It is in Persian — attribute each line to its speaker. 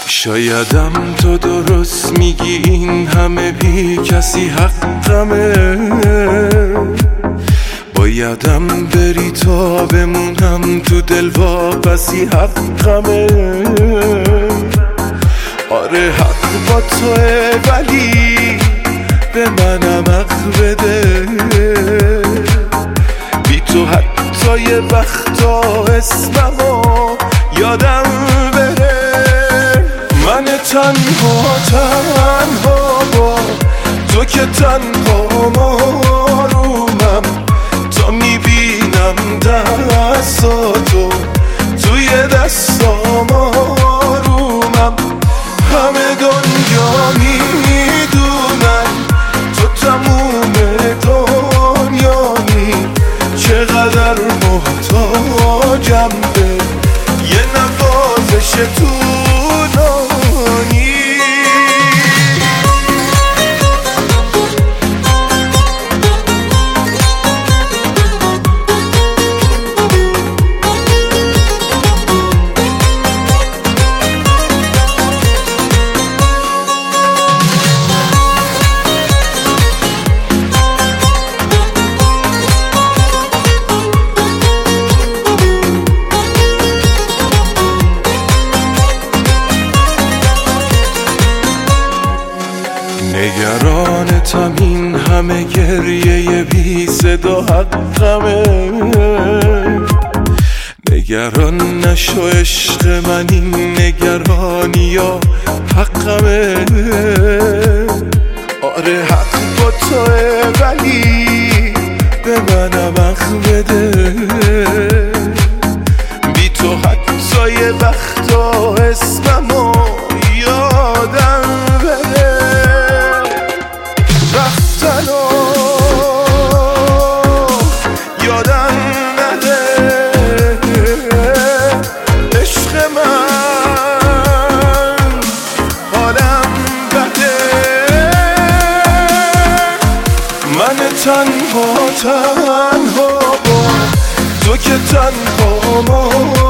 Speaker 1: شایدم تو درست میگی این همه بی کسی حقمه، بایدم بری تا بمونم تو دل واپسی حقمه. آره حق با توه ولی به منم حق بده، بی تو حتی یه وقتا اسممو یادم بره. من تنها با تو که تنها مارومم، تا میبینم دستاتو توی دستام آرومم. همه دنیا میدونن تو تموم دنیایی، چقدر محتاجم به یه نوازش طولانی. نگرانتم این همه گریه بی صدا حقمه، نگران نشو عشق من این نگرانی ها حقمه. آره حق با توه ولی به منم حق بده، بی تو حتی یه وقتا اسممو یادم بده. رفتنو یادم نده، عشق من حالم بده. من تنها با تو که تنها